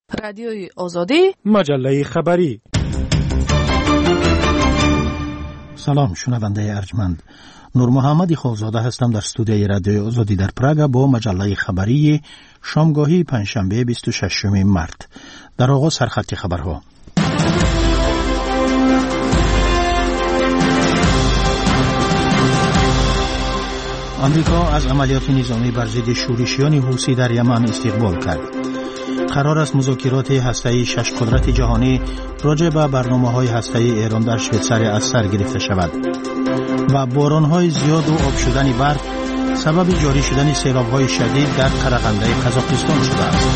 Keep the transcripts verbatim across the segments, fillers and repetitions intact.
رادیوی آزادی، مجله خبری. سلام شنونده ارجمند، نور محمد خالزاده هستم در استودیوی رادیوی آزادی در پراگ با مجله خبری شامگاهی پنجشنبه بیست و ششم مارت. در آغاز سرخط خبرها. امریکا از عملیات نظامی بر ضد شورشیان حوثی در یمن استقبال کرد. قرار است مذاکرات هسته‌ای شش قدرت جهانی راجع به برنامه‌های هسته‌ای ایران در شویتزاریا از سر گرفته شود و باران‌های زیاد و آب شدن برف سبب جاری شدن سیلاب‌های شدید در قرغنده قزاقستان شده است.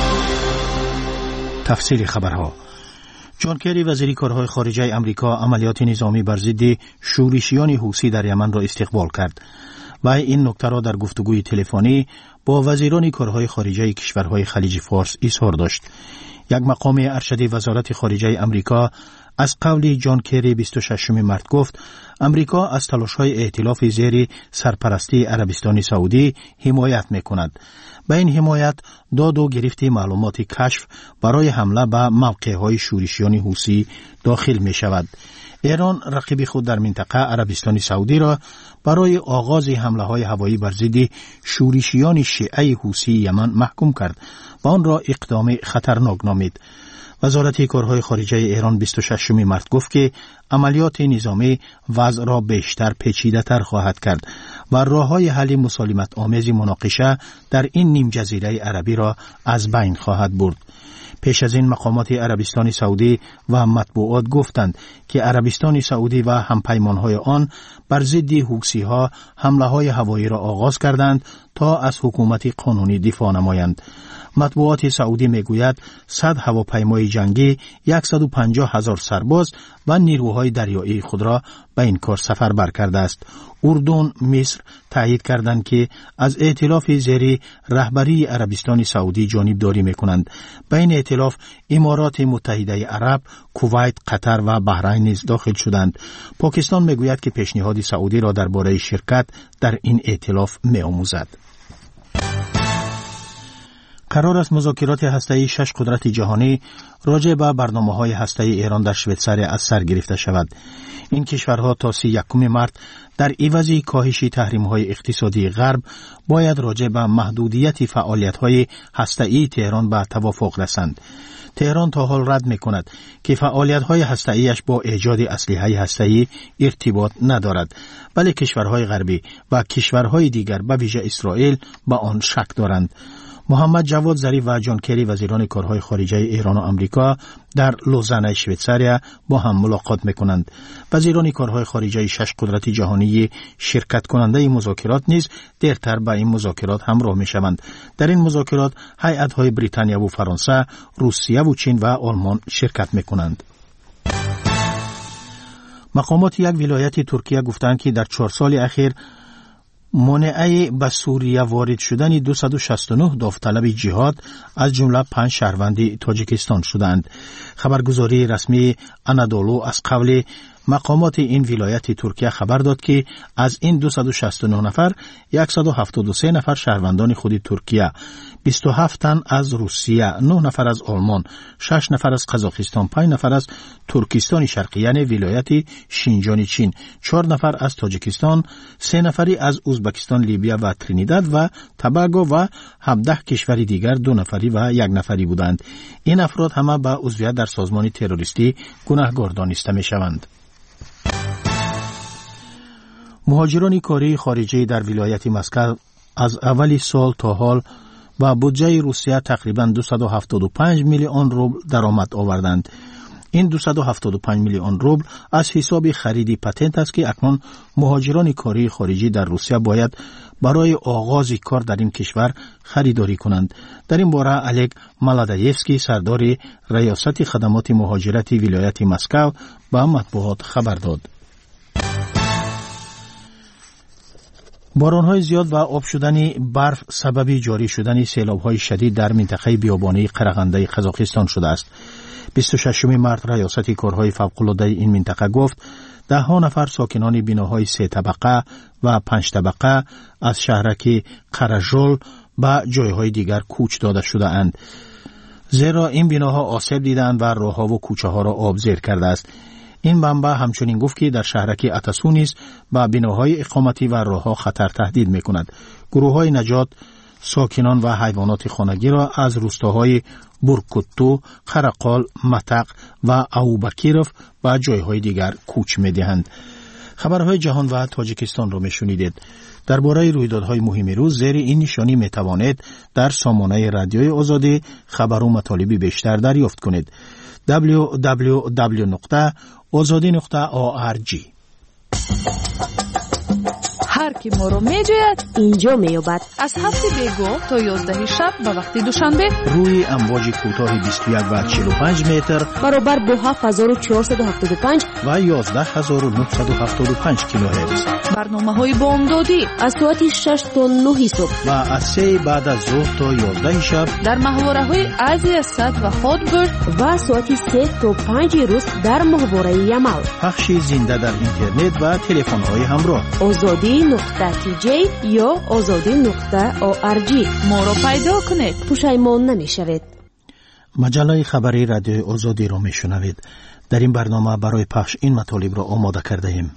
تفصیل خبرها. جان کری وزیر کارهای خارجه آمریکا عملیات نظامی بر ضد شورشیان حوثی در یمن را استقبال کرد و این نکته را در گفتگوی تلفنی با وزیران کارهای خارجه کشورهای خلیج فارس اظهار داشت. یک مقام ارشد وزارت خارجه آمریکا از قول جان کری بیست و ششم مارت گفت آمریکا از تلاش‌های ائتلاف زیر سرپرستی عربستان سعودی حمایت می‌کند. با این حمایت داد و گرفت معلومات کشف برای حمله به موقع‌های شورشیان حوثی داخل می‌شود. ایران رقیب خود در منطقه عربستان سعودی را برای آغاز حمله‌های هوایی بر ضد شورشیان شیعه حوثی یمن محکوم کرد و آن را اقدام خطرناک نامید. وزارت کارهای خارجه ایران بیست و ششم مارت گفت که عملیات نظامی وضع را بیشتر پیچیده‌تر خواهد کرد و راه‌های حل مسالمت آمیز مناقشه در این نیم جزیره عربی را از بین خواهد برد. پیش از این مقامات عربستان سعودی و مطبوعات گفتند که عربستان سعودی و همپیمانهای آن بر ضد حوثی‌ها حمله‌های هوایی را آغاز کردند تا از حکومت قانونی دفاع نمایند. مطبوعات سعودی میگوید صد هواپیمای جنگی، صد و پنجاه هزار سرباز و نیروهای دریایی خود را به این کار سفربر کرده است. اردن، مصر تایید کردند که از ائتلاف زیر رهبری عربستان سعودی جانبداری میکنند. به این ائتلاف امارات متحده عرب، کویت، قطر و بحرین نیز داخل شدند. پاکستان میگوید که پیشنهاد سعودی را درباره شرکت در این ائتلاف میآموزد. قرار است مذاکرات هسته‌ای شش قدرت جهانی راجع به برنامه‌های هسته‌ای ایران در شویتزاریا از سر گرفته شود. این کشورها تا سی و یکم مارت در عوض کاهش تحریم‌های اقتصادی غرب باید راجع به محدودیت فعالیت‌های هسته‌ای تهران به توافق رسند. تهران تا حال رد می‌کند که فعالیت‌های هسته‌ایش با ایجاد اسلحه هسته‌ای ارتباط ندارد، بلکه کشورهای غربی و کشورهای دیگر به ویژه اسرائیل به آن شک دارند. محمد جواد ظریف و جان کری وزیران کارهای خارجه ایران و آمریکا در لوزان شویتزاریا با هم ملاقات میکنند. وزیران کارهای خارجه شش قدرت جهانی شرکت کننده مذاکرات نیز دیرتر به این مذاکرات همراه میشوند. در این مذاکرات هیئت‌های بریتانیا و فرانسه، روسیه و چین و آلمان شرکت میکنند. مقامات یک ولایت ترکیه گفتند که در چهار سال اخیر مانعه به سوریه وارد شدن دویست و شصت و نه داوطلب جهاد از جمله پنج شهروند تاجیکستان شدند. خبرگزاری رسمی انادولو از قول مقامات این ولایت ترکیه خبر داد که از این دویست و شصت و نه نفر صد و هفتاد و سه نفر شهروندان خود ترکیه، بیست و هفت تن از روسیه، نه نفر از آلمان، شش نفر از قزاقستان، پنج نفر از ترکستان شرقی یعنی ولایت شینجان چین، چهار نفر از تاجیکستان، سه نفری از ازبکستان، لیبیا و ترینیداد و توباگو و هفده کشور دیگر دو نفری و یک نفری بودند. این افراد همه به عضویت در سازمان تروریستی گناهکار دانسته می‌شوند. مهاجران کاری خارجی در ولایت مسکو از اول سال تا حال با بودجه روسیه تقریباً دویست و هفتاد و پنج میلیون روبل درآمد آوردند. این دویست و هفتاد و پنج میلیون روبل از حساب خرید پتنت است که اکنون مهاجران کاری خارجی در روسیه باید برای آغاز کار در این کشور خریداری کنند. در این باره الگ ملادایفسکی سردار ریاست خدمات مهاجرت ولایت مسکو به مطبوعات خبر داد. باران‌های زیاد و آب شدن برف سبب جاری شدن سیلاب‌های شدید در منطقه بیابانی قرغنده قزاقستان شده است. بیست و ششم مارت ریاست کارهای فوق‌العاده این منطقه گفت ده ها نفر ساکنان بناهای سه طبقه و پنج طبقه از شهرک قرژول به جایهای دیگر کوچ داده شده اند. زیرا این بناها آسیب دیدند و راه‌ها و کوچه‌ها را آبزیر کرده است. این منبع همچنین گفت که در شهرک اتسو نیز به بناهای اقامتی و راه‌ها خطر تهدید می‌کند. گروه‌های نجات ساکنان و حیوانات خانگی را از روستاهای برکوتو، قرقال، متق و اوبکیروف و جایهای دیگر کوچ می‌دهند. خبرهای جهان و تاجیکستان را می‌شنیدید. درباره رویدادهای مهم روز زیر این نشانی می‌توانید در سامانه رادیوی آزادی خبر و مطالب بیشتر دریافت کنید. دبلیو دبلیو دبلیو نقطه آزادی نقطه او آر جی. هر کی ما رو میجوید اینجا میابد. از هفت بیگو تا یازده شب و وقتی دوشنبه روی امواج کوتاه بیست و یک و چهل و پنج متر برابر با هفت هزار و چهارصد و هفتاد و پنج و یازده هزار و نهصد و هفتاد و پنج کیلوهرتز. برنامه های بامدادی از ساعت شش تا نه صبح و از سه بعد از ظهر تا یازده شب در محوره های ازی صد و هاتبرد و ساعت سه تا پنج روز در محوره یمل. پخش زنده در اینترنت و تلفن های همراه. آزادی نقطه تی جی یا آزادی نقطه او آر جی. ما رو پیدا کنید، پشیمان نمیشوید. مجله خبری رادیو آزادی را میشنوید. در این برنامه برای پخش این مطالب را آماده کرده ایم.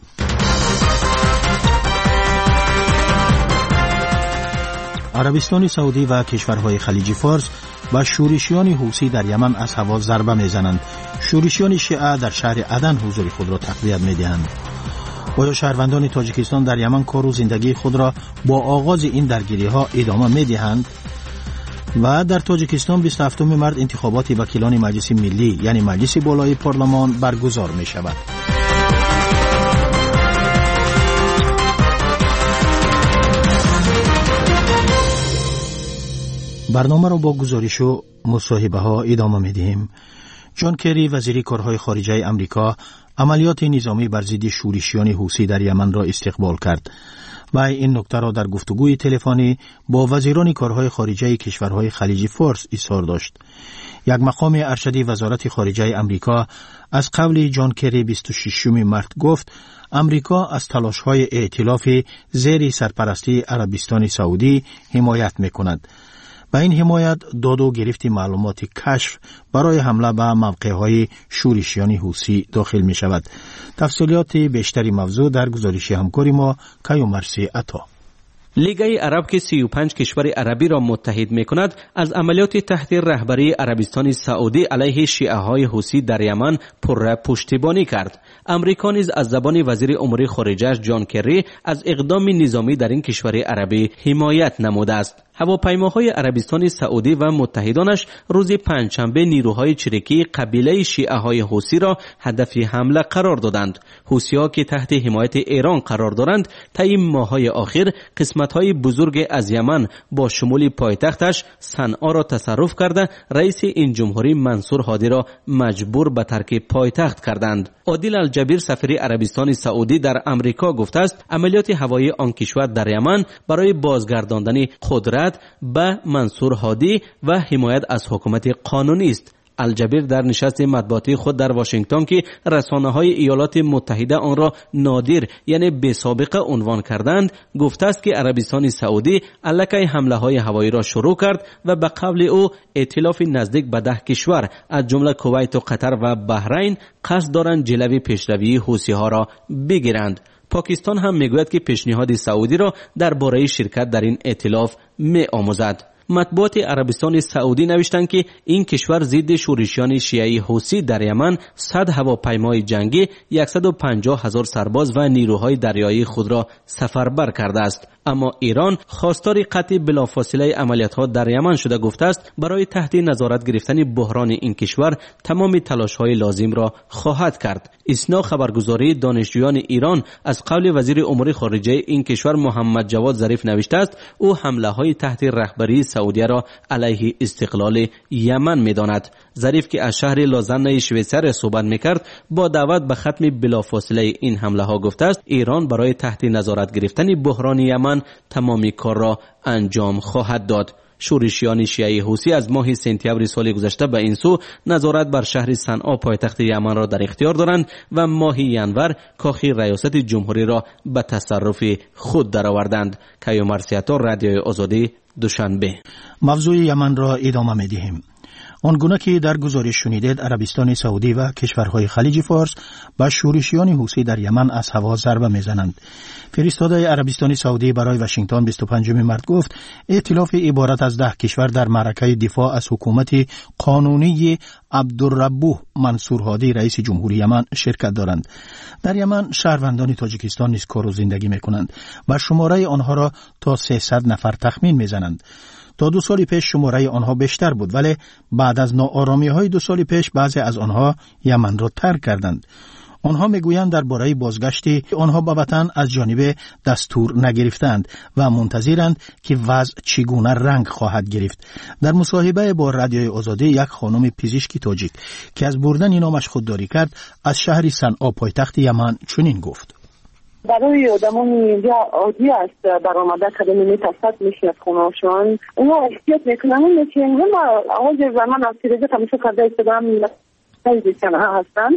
عربستان سعودی و کشورهای خلیج فارس و شورشیان حوثی در یمن از هوا ضربه میزنند. شورشیان شیعه در شهر عدن حضور خود را تقویت میدهند. آیا شهروندان تاجیکستان در یمن کار و زندگی خود را با آغاز این درگیری ها ادامه میدهند؟ و در تاجیکستان بیست و هفتم مارس انتخابات وکیلان مجلس ملی یعنی مجلس بالای پارلمان برگزار می شود. برنامه را با گزارش و مصاحبه ها ادامه می دهیم. جان کری وزیر کارهای خارجه امریکا عملیات نظامی بر ضد شورشیان حوثی در یمن را استقبال کرد و این نکته را در گفتگوی تلفنی با وزیران کارهای خارجه کشورهای خلیج فارس اظهار داشت. یک مقام ارشد وزارت خارجه امریکا از قول جان کری بیست و ششم مارس گفت امریکا از تلاش‌های ائتلاف زیر سرپرستی عربستان سعودی حمایت می‌کند. با این حمایت داد و گرفت معلومات کشف برای حمله به موقع‌های شورشیان حوثی داخل می شود. تفصیلات بیشتری موضوع در گزارش همکاری ما کیومرسی عطا. لیگ عرب که سی و پنج کشور عربی را متحد می کند از عملیات تحت رهبری عربستان سعودی علیه شیعه های حوثی در یمن پر پشتیبانی کرد. امریکا نیز از زبان وزیر امور خارجه جان کری از اقدام نظامی در این کشور عربی حمایت نموده است. هواپیماهای عربستان سعودی و متحدانش روز پنجشنبه نیروهای چریکی قبیله شیعه های حوثی را هدف حمله قرار دادند. حوثی‌ها که تحت حمایت ایران قرار دارند طی ماه‌های اخیر قسمت‌های بزرگ از یمن با شمول پایتختش صنعا را تصرف کرده رئیس این جمهوری منصور هادی را مجبور به ترک پایتخت کردند. عادل الجبیر سفیر عربستان سعودی در امریکا گفته است عملیات هوایی آن کشور در یمن برای بازگرداندن قدرت به منصور هادی و حمایت از حکومت قانونی است. الجبیر در نشست مطبوعاتی خود در واشنگتن که رسانه‌های ایالات متحده آن را نادر یعنی بی سابقه عنوان کردند گفته است که عربستان سعودی علیه حمله‌های هوایی را شروع کرد و به قول او ائتلاف نزدیک به ده کشور از جمله کویت و قطر و بحرین قصد دارند جلوی پیشروی حوثی‌ها را بگیرند. پاکستان هم میگوید که پیشنهاد سعودی را درباره شرکت در این ائتلاف می‌آموزد. مطبوعات عربستان سعودی نوشتند که این کشور ضد شورشیان شیعی حوثی در یمن صد هواپیمای جنگی، صد و پنجاه هزار سرباز و نیروهای دریایی خود را سفربر کرده است. اما ایران خواستار قطع بلافاصله عملیات‌ها در یمن شده گفته است برای تحت نظارت گرفتن بحران این کشور تمام تلاش‌های لازم را خواهد کرد. اسنا خبرگزاری دانشجویان ایران از قول وزیر امور خارجه این کشور محمد جواد ظریف نوشته است او حمله‌های تحت رهبری سعودی را علیه استقلال یمن می‌داند. ظریف که از شهر لازن شویسر صحبت می‌کرد با دعوت به ختم بلافاصله این حمله‌ها گفته است ایران برای تحت نظارت گرفتن بحران یمن تمامی کار را انجام خواهد داد. شورشیان شیعه حوثی از ماه سپتامبر سال گذشته به این سو نظارت بر شهر صنعا پایتخت یمن را در اختیار دارند و ماه ینور کاخ ریاست جمهوری را به تصرف خود درآوردند. کیومرسی عطا، رادیوی آزادی، دوشنبه. موضوع یمن را ادامه می‌دهیم. آنگونه که در گزارش شنیدید، عربستان سعودی و کشورهای خلیج فارس به شورشیان حوثی در یمن از هوا ضربه میزنند. فرستاده عربستان سعودی برای واشنگتن بیست و پنجم مارس گفت ائتلاف عبارت از ده کشور در معرکه دفاع از حکومت قانونی عبدالربوه منصور هادی رئیس جمهوری یمن شرکت دارند. در یمن شهروندان تاجیکستان نیز کار و زندگی میکنند و شماره آنها را تا سیصد نفر تخمین میزنند. تا دو سال پیش شماره آنها بیشتر بود، ولی بعد از ناآرامی های دو سال پیش بعضی از آنها یمن را ترک کردند. آنها میگویند درباره بازگشتی آنها به وطن از جانب دستور نگرفتند و منتظرند که وضع چگونه رنگ خواهد گرفت. در مصاحبه با رادیوی آزادی یک خانم پزشکی تاجیک که از بردن نامش خودداری کرد از شهر صنعا پایتخت یمن چنین گفت: برای آدمان اینجا عادی است برآمده کردن میترسد میشه از خونهاشون، اونا احتیاط میکنن. اون که ما آواز زمان از تیرزه تمیشه کرده ایستادم تایزی سنها هستن،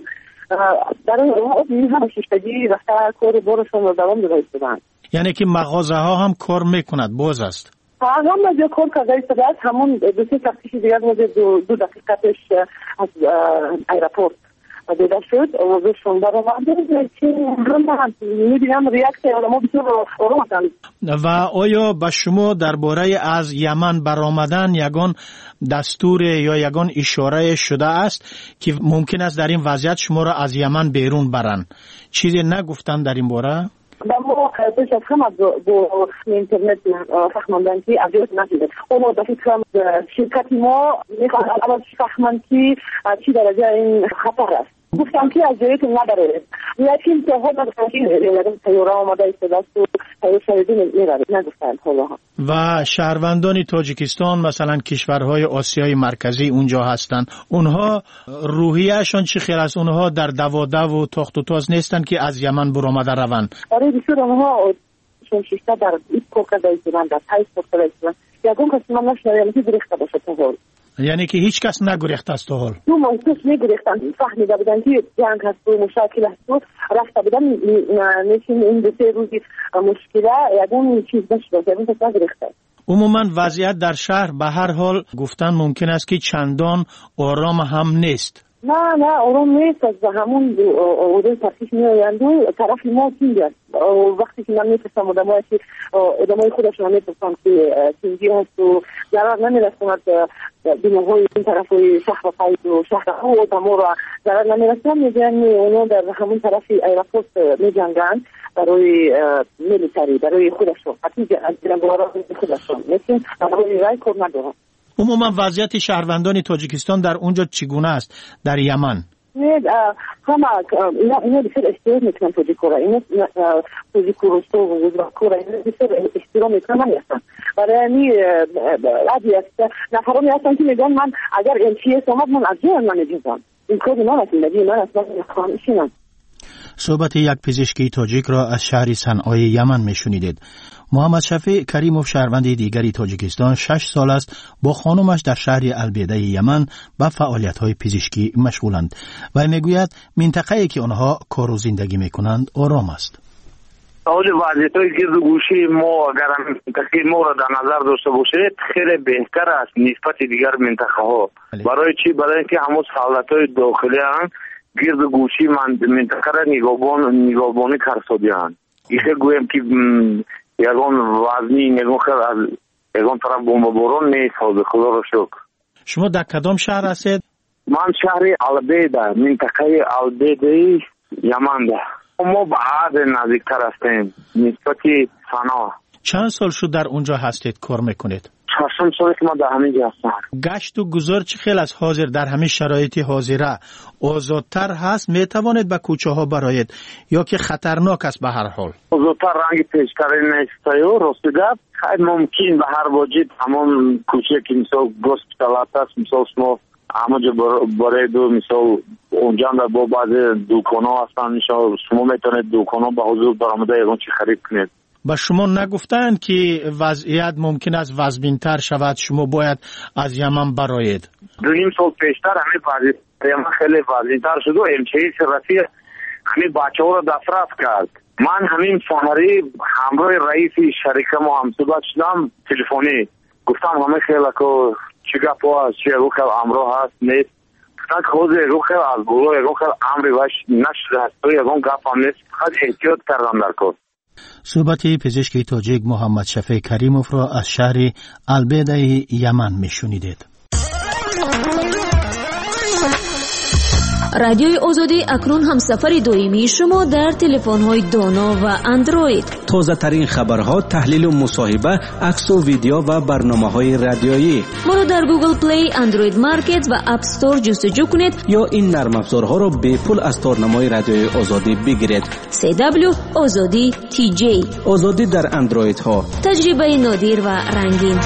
برای اونا این هم ششتگی رفته کار بارشون رو دوام داره ایستادن. یعنی که مغازه ها هم کار میکند باز است؟ هم از کار کرده ایستاده است. همون دو سه تفتیش دیگر دو, دو دقیقه پیش از ایرپورت دیده شد و بهشون برآمده که هم میبینم ریاکت آدم‌ها بسیار آرام‌اند. و آیا به شما درباره از یمن برآمدن یگان دستور یا یگان اشاره شده است که ممکن است در این وضعیت شما را از یمن بیرون برن؟ چیزی نگفتن در این باره؟ با ما پیش از همه با اینترنت فهماندن که عجیب نشده. اما در فکرم شرکت ما میخواد اول فهمند که چی درجه این خطر است. گفتم که از جایتون نداره، لیکن که ها نداره تیاره آمده ایستاده است و تیاره شهیدی میرده نگفتن حالا. و شهروندان تاجیکستان مثلا کشورهای آسیای مرکزی اونجا هستن، اونها روحیهشان چی خیر است؟ اونها در دواده و تاخت و تاز نیستن که از یمن برآمده روند؟ آره بسیار اونها چون شیشته در این پوکه دایستن، در تایس پوکه دایستن یکون کسی من نشنویم که گریخته باشه تا حال. یعنی که هیچ کس نگریخته است تا حال؟ دو موضوع نگریختن، فهمیده بودن که جنگ هست و مشاکل هست و رفته بودن نشین این دو سه روزی مشکله یکون چیز نشده، یکون کس نگریخته. عموما وضعیت در شهر به هر حال گفتن ممکن است که چندان آرام هم نیست. نه نه آرام نیست، از همون اوضاع ترکیش می آیند و طرف ما تینگی است. وقتی که من میفرستم آدمایی که آدمای خودشون میفرستم که تینگی هست و ضرر نمیرسوند بیمه‌های این طرفای شهر و قید و شهر ها و آدما را ضرر نمیرسوند، میگن اونا در همون طرف ایرپورت میجنگن برای میلیتری برای خودشون، حتی جنگوارا خودشون، لیکن برای رای کار ندارن. عموما وضعیت شهروندان تاجیکستان در اونجا چگونه است در یمن؟ نه همه اینا اینا بسیار احترام میکنن تاجیکورا، اینا تاجیکورستو و وزراکورا اینا بسیار احترام میکنن هستن. برای اینی عادی است نفرامی هستن که میگن من اگر امتیاز اومد من از جای من نمی‌جوزم. این کاری من است، نگی من اصلا خانشینم. صحبت یک پزشکی تاجیک را از شهر صنعای یمن میشنیدید. محمد شفیع کریموف شهروند دیگری تاجیکستان شش سال است با خانمش در شهر البیده یمن به فعالیت‌های پزشکی مشغولند و میگوید منطقه‌ای که آنها کار و زندگی میکنند آرام است. اول وضعیت‌های گرد گوشی ما اگر منطقه ما را در نظر داشته باشید خیلی بهتر است نسبت دیگر منطقه‌ها. برای چی؟ برای اینکه همون سہولت‌های داخلی هم گرد گوشی منطقه را نگهبان نگهبانی کردند. ایخه گویم که یگان وزنی یگان خیلی از یگان طرف بمباران نیست. حاضر خدا را شکر. شما در کدام شهر هستید؟ من شهر البیده، منطقه البیده یمن ده. ما به عهد نزدیکتر هستیم نسبت صنعا. چند سال شد در اونجا هستید کار میکنید؟ ششم سالی که ما در همین جا هستم. گشت و گذار چه خیلی از حاضر در همین شرایط حاضره آزادتر هست؟ میتوانید به کوچه ها براید یا که خطرناک است به هر حال؟ آزادتر رنگ پیشتری نیست و راستی خیلی ممکن به هر واجد همون کوچه که مثال گوسپیتالات است، مثال شما همه جا برای دو مثال اونجا در با بعض دوکان ها هستن، مثال شما میتونید دوکان ها به حضور برآمده یکون چی خرید کنید. با شما نگفتن که وضعیت ممکن است وزبین‌تر شود شما باید از یمن برایید؟ دو نیم سال پیشتر همین وضعیت یمن خیلی وزبین‌تر شد و امچهی سرطی همین بچه ها را دسترس کرد. من همین سحری همراه رئیس شرکت ما هم صحبت شدم تلفنی، گفتم همه خیلی که چی گپ است چی رو که امرو هست نیست فقط خود رو که از بولو رو که امری باش نشده است تو یگان گپ هم نیست فقط احتیاط کردن در کار. صحبت پزشک تاجیک محمد شفیع کریموف را از شهر البیده یمن میشنیدید. رادیوی آزادی اکنون هم سفر دائمی شما در تلفن‌های دانا و اندروید. تازه ترین خبرها، تحلیل و مصاحبه، عکس و ویدیو و برنامه‌های رادیویی. ما را در گوگل پلی، اندروید مارکت و اپ استور جستجو کنید یا این نرم افزارها را به پول از تارنمای رادیوی آزادی بگیرید. سی دبلیو آزادی تی جی. آزادی در اندروید ها. تجربه نادر و رنگین.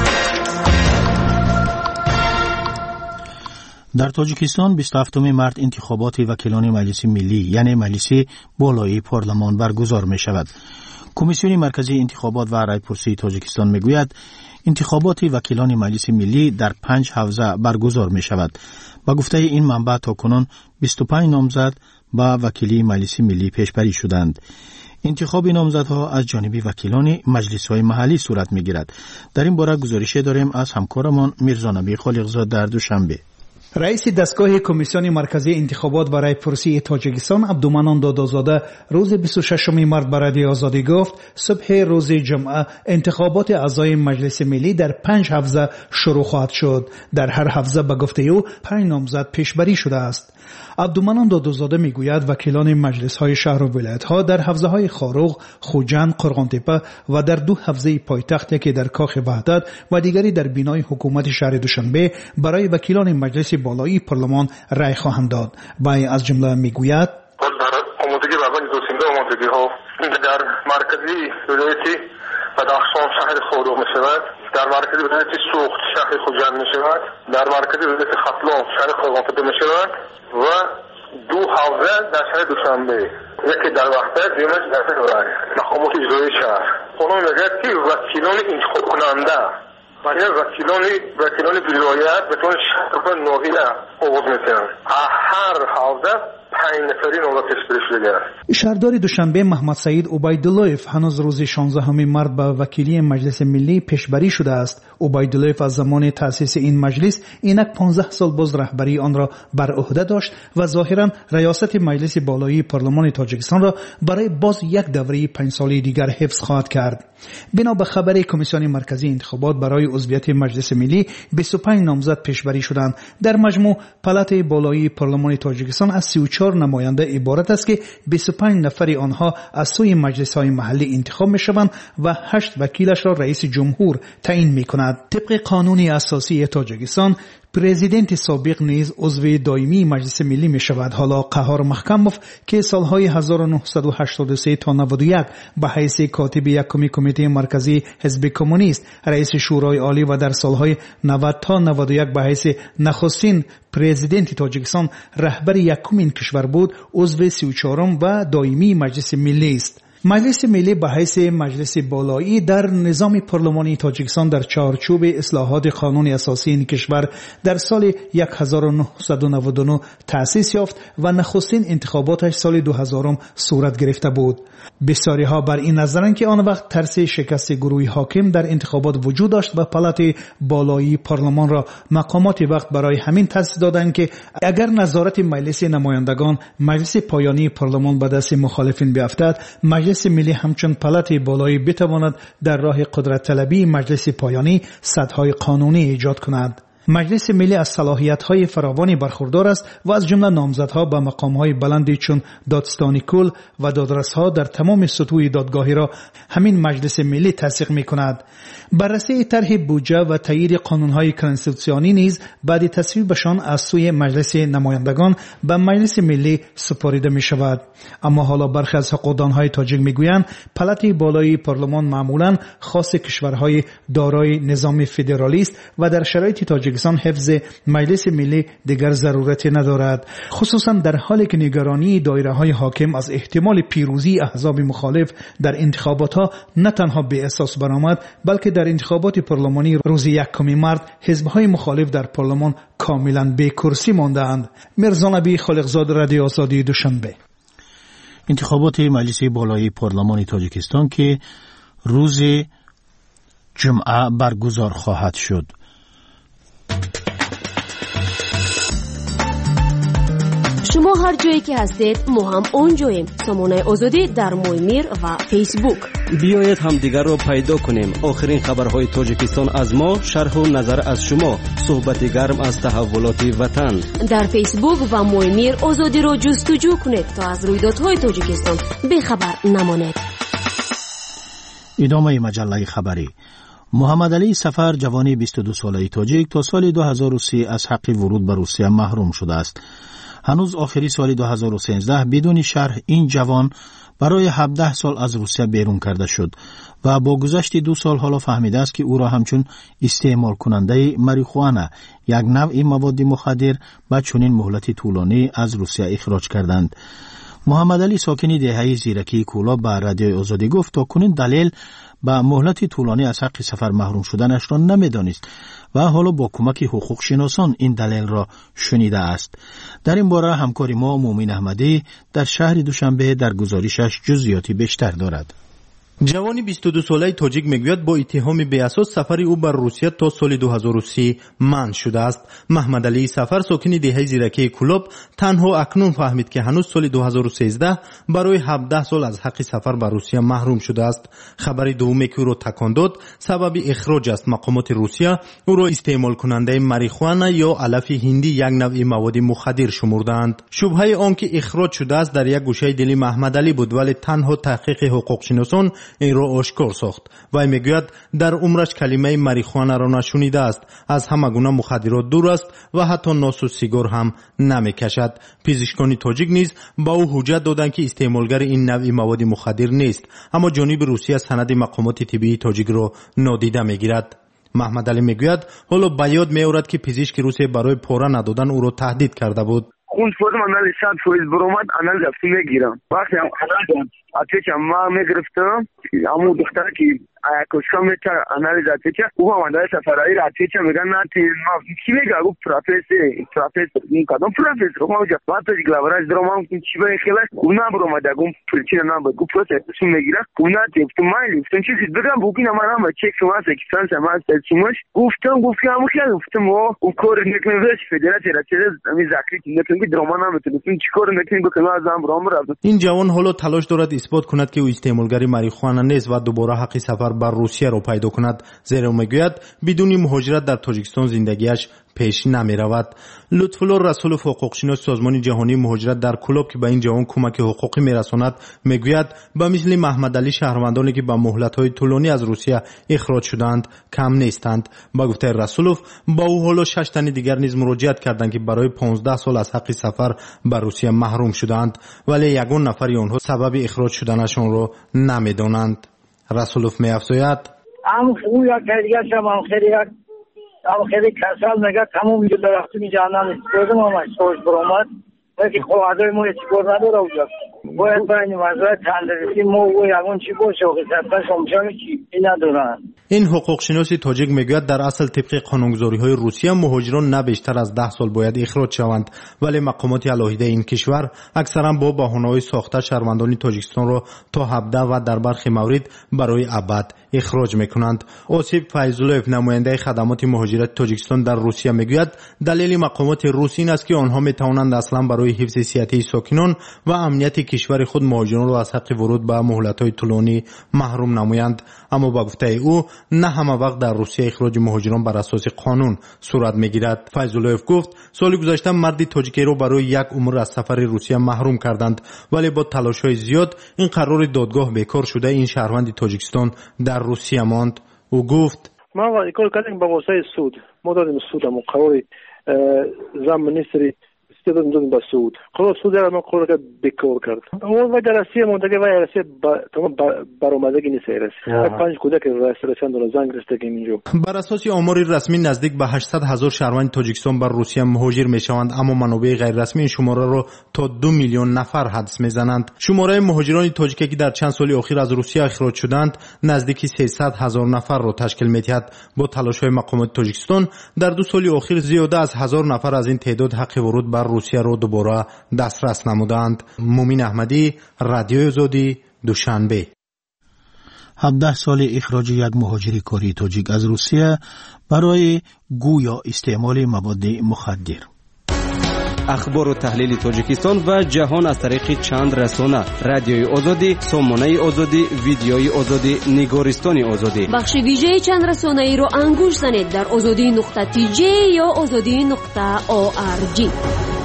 در تاجیکستان بیست و هفتم مارس انتخابات وکیلان مجلس ملی یعنی مجلس بالایی پارلمان برگزار می شود. کمیسیون مرکزی انتخابات و رایپرسی تاجیکستان می گوید انتخابات وکیلان مجلس ملی در پنج حوزه برگزار می شود. با گفته این منبع تاکنون بیست و پنج نامزد با وکیلی مجلس ملی پیشبری شدند. انتخاب نامزدها از جانب وکیلان مجلس‌های محلی صورت می‌گیرد. در این باره گزارش داریم از همکارمان میرزا نبی خالقزاد در دوشنبه. رئیس دستگاه کمیسیون مرکزی انتخابات برای پرسی تاجیکستان عبدالمنان دادازاده روز بیست و ششم مارس به رادیو آزادی گفت صبح روز جمعه انتخابات اعضای مجلس ملی در پنج حوزه شروع خواهد شد. در هر حوزه به گفته او پنج نامزد پیشبری شده است. عبدالمنان دادازاده میگوید وکیلان مجلس های شهر و ولایت ها در حوزه های خاروغ، خوجند، قرغانتپه و در دو حوزه پایتخت که در کاخ وحدت و دیگری در بینای حکومت شهر دوشنبه برای وکیلان مجلس بالایی پارلمان رای خواهند داد. و از جمله میگوید در آمادگی برای دوشنبه آمادگی ها در مرکزی ولایتی بدخشان شهر خاروغ می شود، در مرکزی ولایت سوخت شهر خوجند می شود، در مرکزی ولایت ختلان شهر قرغانتپه می شود و دو حوزه در شهر دوشنبه، یکی در وحدت دیگرش در شهر مقامات اجرایی شهر. قانون میگوید که وکیلان انتخاب کننده برای وکیلان وکیلان ولایت وکیلان شهر و ناحیه آغاز میکنند. هر حوزه پنج نفری نامزد پیشبری شده است. شهردار دوشنبه محمد سعید عبیداللهیف هنوز روز شانزدهم مارس به وکیلی مجلس ملی پیشبری شده است. عبیداللهیف از زمان تأسیس این مجلس اینک پانزده سال باز رهبری آن را بر عهده داشت و ظاهرا ریاست مجلس بالایی پارلمان تاجیکستان را برای باز یک دوره پنج ساله دیگر حفظ خواهد کرد. بنا به خبر کمیسیون مرکزی انتخابات برای عضویت مجلس ملی بیست و پنج نامزد پیشبری شدند. در مجموع پلات بالایی پارلمان تاجیکستان از سی و چهار نماینده عبارت است که بیست و پنج نفر آنها از سوی مجلس‌های محلی انتخاب می‌شوند و هشت وکیلش را رئیس جمهور تعیین می‌کند. طبق قانون اساسی تاجیکستان پرزیدنت سابق نیز عضو دائمی مجلس ملی می شود. حالا قهار محکموف که سالهای هزار و نهصد و هشتاد و سه تا نود و یک به حیث کاتب یکمی کمیته مرکزی حزب کمونیست، رئیس شورای عالی و در سالهای نود تا نود و یک به حیث نخستین پرزیدنت تاجیکستان رهبر یکم این کشور بود، عضو سی و چهارم و دائمی مجلس ملی است. مجلس ملی به حیث مجلس بالایی در نظام پارلمانی تاجیکستان در چارچوب اصلاحات قانون اساسی این کشور در سال هزار و نهصد و نود و نه تأسیس یافت و نخستین انتخاباتش سال دو هزار صورت گرفته بود. بسیاری ها بر این نظرند که آن وقت ترس شکست گروه حاکم در انتخابات وجود داشت و پلات بالایی پارلمان را مقامات وقت برای همین تأسیس دادند که اگر نظارت مجلس نمایندگان مجلس پایانی پارلمان به دست مخالفین بیفتد، مجلس ملی همچون پلات بالایی بتواند در راه قدرت طلبی مجلس پایانی سدهای قانونی ایجاد کند. مجلس ملی از صلاحیت‌های فراوانی برخوردار است و از جمله نامزدها به مقام‌های بلندی چون دادستانی کل و دادرس‌ها در تمام سطوح دادگاهی را همین مجلس ملی تصدیق می‌کند. بررسی طرح بودجه و تایید قانون‌های کنستیتوسیونی نیز بعد تصویبشان از سوی مجلس نمایندگان به مجلس ملی سپاریده می‌شود. اما حالا برخی از حقوقدان‌های تاجیک می‌گویند پلات بالایی پارلمان معمولاً خاص کشورهای دارای نظام فدرالیست و در شرایط تاجیکستان حفظ مجلس ملی دیگر ضرورت ندارد، خصوصا در حالی که نگرانی دایره‌های حاکم از احتمال پیروزی احزاب مخالف در انتخاباتها نه تنها به اساس برآمد، بلکه در انتخابات پارلمانی روز یکم مارس حزب‌های مخالف در پارلمان کاملا بی کرسی مانده‌اند. میرزا نبی خالقزاد، رادیو آزادی، دوشنبه. انتخابات مجلس بالایی پارلمان تاجیکستان که روز جمعه برگزار خواهد شد. شما هر جایی که هستید ما هم اونجاییم. سامانه آزادی در مویمیر و فیسبوک. بیایید هم دیگر رو پیدا کنیم. آخرین خبرهای تاجیکستان از ما، شرح و نظر از شما، صحبت گرم از تحولات وطن. در فیسبوک و مویمیر آزادی رو جستجو کنید تا از رویدادهای تاجیکستان بخبر نمانید. ادامه مجله خبری. محمد علی سفر، جوانی بیست و دو ساله تاجیک، تا سال دو هزار و سه از حق ورود به روسیه محروم شده است. هنوز آخری سال دو هزار و سیزده بدون شرح این جوان برای هفده سال از روسیه بیرون کرده شد و با گذشت دو سال حالا فهمیده است که او را همچون استعمال کننده ماریخوانا، یک نوع مواد مخدر، با چنین مهلت طولانی از روسیه اخراج کردند. محمد علی ساکنی دهه زیرکی کولاب به رادیوی آزادی گفت تا کنین دلیل با مهلت طولانی از حق سفر محروم شدنش را نمیدانست و حالا با کمک حقوق شناسان این دلیل را شنیده است. در این باره همکار ما مومین احمدی در شهر دوشنبه در گزارشش جزئیاتی بیشتر دارد. جوانی بیست و دو ساله تاجیک میگوید با اتهام بی اساس سفر او بر روسیه تا سال دو هزار و سه منع شده است. محمد علی سفر ساکن دهه زیرکی کولاب تنها اکنون فهمید که هنوز سال دو هزار و سیزده برای هفده سال از حق سفر بر روسیه محروم شده است. خبر دومی که او را تکان داد سبب اخراج است. مقامات روسیه او را استعمال کننده ماریخوانا یا علف هندی، یک نوع مواد مخدر شمردند. شبهه آن که اخراج شده است در یک گوشه دل محمد علی بود، ولی تنها تحقیق حقوق شناسان این را آشکار ساخت. وی میگوید در عمرش کلمه ماریخوانا را نشنیده است، از همه گونه مخدرات دور است و حتی ناس و سیگار هم نمیکشد. پزشکان تاجیک نیز با او حجت دادند که استعمالگر این نوع مواد مخدر نیست، اما جانب روسیه سند مقامات طبی تاجیک را نادیده میگیرد. محمد علی میگوید حالا به یاد میآورد که پزشک روسیه برای پاره ندادن او را تهدید کرده بود. خون فوزم انال صد فویز برومد انال رفتی میگیرم. وقتی هم انال اتیچم ما میگرفتم امو دختر که کشکا میتر انالیز اتیچه او هم اندازه سفرهایی را اتیچه میگن نه تیز ما چی میگه او پروفیسر پروفیسر این کدام پروفیسر او هم جا وقتا جی گلابراج درم هم چی باید خیلی او نه برومد اگم پرچین نه باید او پروسیسشون میگیره او نه تیفتون مای لیفتون چیزی بگم بوکی نمان هم چک شما سکستان شما سلچیمش گفتم گفتی همو خیلی گفتم او کار نکنی ویش فدراتی را چیز امی زکری نکنی درمان هم میتونی چی کار نکنی بکنی از هم برام رفتم. این جوان حالا تلاش دارد اثبات کند که او استعمالگر ماریخوانا نیست و دوباره حق سفر بر روسیه را پیدا کند، زیرا میگوید بدون مهاجرت در تاجیکستان زندگیش پیش نمی رود. لطفالله رسولوف، حقوقشناس سازمان جهانی مهاجرت در کولاب که به این جوان کمک حقوقی میرساند، میگوید به مثل محمد علی شهروندانی که به مهلت‌های طولانی از روسیه اخراج شدند کم نیستند. با گفته رسولوف با او حالا شش تن دیگر نیز مراجعت کردند که برای پانزده سال از حق سفر بر روسیه محروم شدند، ولی یگان نفری آنها سبب اخراج شدنشان را نمیدانند. رسولوف می‌افزاید ام خویا کلیه شما خیریت ام خیلی کسال نگه تمام جو درختی می جانم استفاده ما سوش برامد ولی خواهدای ما چیکار نداره اونجا باید باید وضعیت تندرسی ما و یکون چی باشه و خیلی شمشانی چی این ندارن. این حقوق شناسی تاجیک میگوید در اصل طبق قانونگذاری های روسیه مهاجران نه بیشتر از ده سال باید اخراج شوند، ولی مقامات علاهیده این کشور اکثرا با بهانه‌های ساخته شهروندان تاجیکستان را تا هفده و در برخی موارد برای ابد اخراج میکنند. آسیف فیض‌الله‌اف، نماینده خدمات مهاجرت تاجیکستان در روسیه، میگوید دلیل مقامات روس این است که آنها میتوانند اصلا برای حفظ صحت ساکنان و امنیت کشور خود مهاجران را از حق ورود به مهلت‌های طولانی محروم نمایند. اما با گفته او نه همه وقت در روسیه اخراج مهاجران بر اساس قانون صورت میگیرد. فیض‌الله‌اف گفت سال گذشته مردی تاجیکی را برای یک عمر از سفر روسیه محروم کردند، ولی با تلاش‌های زیاد این قرار دادگاه بیکار شده این شهروند تاجیکستان در روسیه ماند. او گفت ما کار کردیم با واسطه سود، ما دادیم سود اما قرار زم منیستری استفاده دادیم با سود. قرار سود را ما قرار بیکار کرد. اون وقت رسیه منتگه و رسیه تمام برآمدگی نیست رسیه. پنج کودک رسیدن داره زنگ رسیدگی اینجا. بر اساس آمار رسمی نزدیک به هشتصد هزار شهروند تاجیکستان بر روسیه مهاجر میشوند، اما منابع غیر رسمی این شماره را تا دو میلیون نفر حدس میزنند. شماره مهاجران تاجیکی که در چند سال اخیر از روسیه اخراج شدند نزدیک سیصد هزار نفر را تشکیل میدهد. با تلاش‌های مقامات تاجیکستان در دو سال اخیر زیاده از هزار نفر از این تعداد حق ورود بر روسیه را دوباره دسترس نمودند. مومین احمدی، رادیوی آزادی، دوشنبه. هفده سال اخراج یک مهاجر کاری تاجیک از روسیه برای گویا استعمال مواد مخدر. اخبار و تحلیل تاجیکستان و جهان از طریق چند رسانه: رادیوی آزادی، سامانه آزادی، ویدیوی آزادی، نگارستان آزادی. بخش ویژه چند رسانه ای رو انگوش زنید در آزادی نقطه تی جی یا آزادی نقطه او آر جی.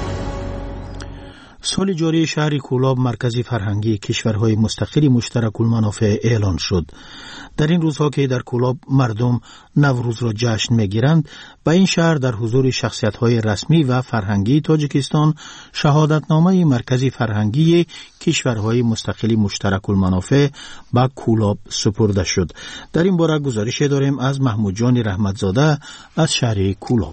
سال جاری شهر کولاب مرکزی فرهنگی کشورهای مستقل مشترک المنافع اعلان شد. در این روزها که در کولاب مردم نوروز را جشن می‌گیرند، به این شهر در حضور شخصیت‌های رسمی و فرهنگی تاجیکستان شهادتنامه مرکزی فرهنگی کشورهای مستقل مشترک المنافع به کولاب سپرده شد. در این باره گزارش داریم از محمود جان رحمتزاده از شهر کولاب.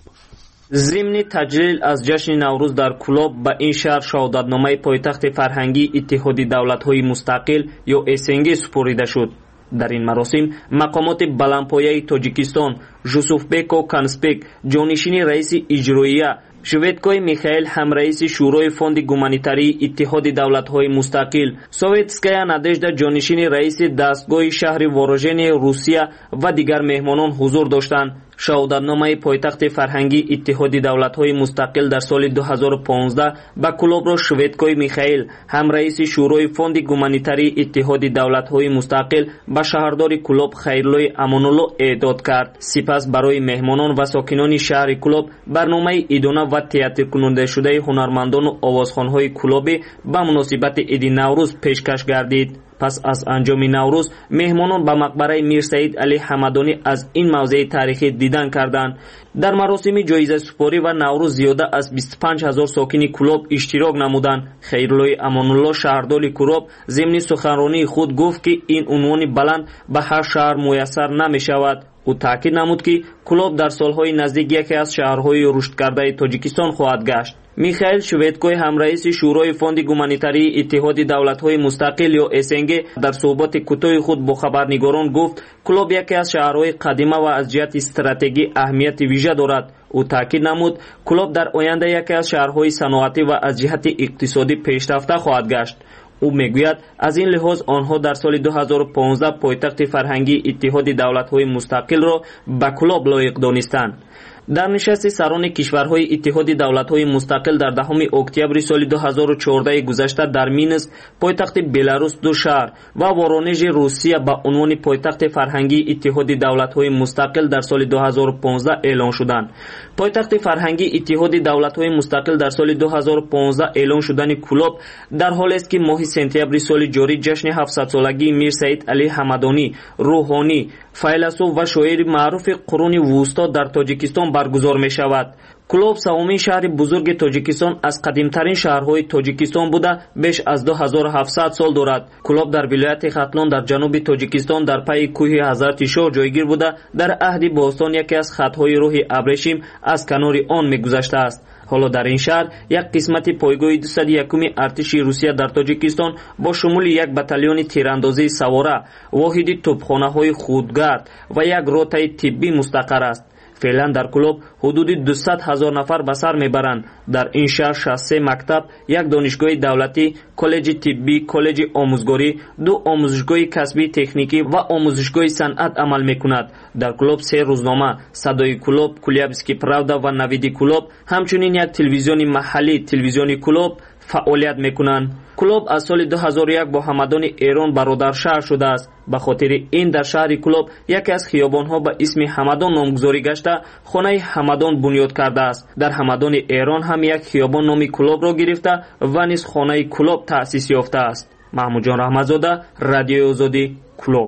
ضمن تجلیل از جشن نوروز در کولاب به این شهر شهادتنامه پایتخت فرهنگی اتحاد دولت‌های مستقل یا اسنگ سپریده شد. در این مراسم مقامات بلندپایه تاجیکستان ژوسوفبک کانسپک، جانشین رئیس اجراییه شویتکوی میخائیل، هم رئیس شورای فوند گومانیتاری اتحاد دولت‌های مستقل، سوویتسکایا نادژدا، جانشین رئیس دستگاه شهر وروژن روسیه و دیگر مهمانان حضور داشتند. شهادتنامه پایتخت فرهنگی اتحاد دولت‌های مستقل در سال دو هزار و پانزده به کولاب را شویتکوی میخائیل، هم رئیس شورای فوند گومانیتاری اتحاد دولت‌های مستقل به شهردار کولاب خیرلوی امان‌الله اعداد کرد. سپس برای مهمانان و ساکنان شهر کولاب برنامه ایدانه و تئاتر کننده شده هنرمندان و آوازخوان‌های کولابی به مناسبت عید نوروز پیشکش گردید. پس از انجام نوروز مهمانان به مقبره میر سعید علی حمدانی از این موضع تاریخی دیدن کردند. در مراسم جایزه سپاری و نوروز زیاده از بیست و پنج هزار ساکن کولاب اشتراک نمودند. خیرلوی امان‌الله شهردار کولاب ضمن سخنرانی خود گفت که این عنوان بلند به هر شهر میسر نمی شود. او تاکید نمود که کولاب در سالهای نزدیک یکی از شهرهای رشد کرده تاجیکستان خواهد گشت. میخائیل شویتکوی، هم رئیس شورای فوند گومانیتاری اتحاد دولت‌های مستقل یا اسنگ، در صحبت کوتاه خود با خبرنگاران گفت کولاب یکی از شهرهای قدیمی و از جهت استراتژی اهمیت ویژه دارد. او تاکید نمود کولاب در آینده یکی از شهرهای صنعتی و از جهت اقتصادی پیشرفته خواهد گشت. او میگوید از این لحاظ آنها در سال دو هزار و پانزده پایتخت فرهنگی اتحاد دولت‌های مستقل را به کولاب لایق دانستند. در نشست سران کشورهای اتحاد دولت‌های مستقل در دهم اکتبر سال دو هزار و چهارده گذشته در مینسک پایتخت بلاروس دو شهر و وارونژ روسیه به عنوان پایتخت فرهنگی اتحاد دولت‌های مستقل در سال دو هزار و پانزده اعلان شدند. پایتخت فرهنگی اتحاد دولت‌های مستقل در سال دو هزار و پانزده اعلان شدن کولاب در حالی است که ماه سپتامبر سال جاری جشن هفتصد سالگی میر سعید علی حمدانی، روحانی، فیلسوف و شاعر معروف قرون وسطا در تاجیکستان برگزار می شود. کولاب سومین شهر بزرگ تاجیکستان از قدیمترین شهرهای تاجیکستان بوده بیش از دو هزار و هفتصد سال دارد. کولاب در ولایت ختلان در جنوب تاجیکستان در پای کوه حضرت شاه جایگیر بوده در عهد باستان یکی از خطهای راه ابریشم از کنار آن میگذشته است. حالا در این شهر یک قسمت پایگاه دویست و یک ارتش روسیه در تاجیکستان با شمول یک بتالون تیراندازی سواره، واحد توپخانه‌های خودگرد و یک روتای طبی مستقر است. فعلا در کولاب حدود دویست هزار نفر به سر میبرند. در این شهر شصت و سه مکتب، یک دانشگاه دولتی، کالج طبی، کالج آموزگاری، دو آموزشگاه کسبی تکنیکی و آموزشگاه صنعت عمل میکند. در کولاب سه روزنامه، صدای کولاب، کولیابسکی پراودا و نوید کولاب، همچنین یک تلویزیون محلی، تلویزیون کولاب فعالیت میکنند. کولاب از سال دو هزار و یک با همدان ایران برادر شهر شده است. به خاطر این در شهر کولاب یکی از خیابان‌ها به اسم همدان نامگذاری گشته خانه همدان بنیاد کرده است. در همدان ایران هم یک خیابان نام کولاب را گرفته و نیز خانه کولاب تأسیس یافته است. محمود جان رحمتزاده، رادیو آزادی، کولاب.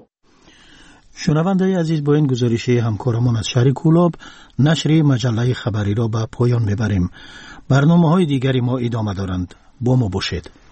شنوندگان عزیز، با این گزارش همکارمان از شهر کولاب نشر مجله خبری را به پایان میبریم. برنامه‌های دیگری ما ادامه دارند. با ما باشید.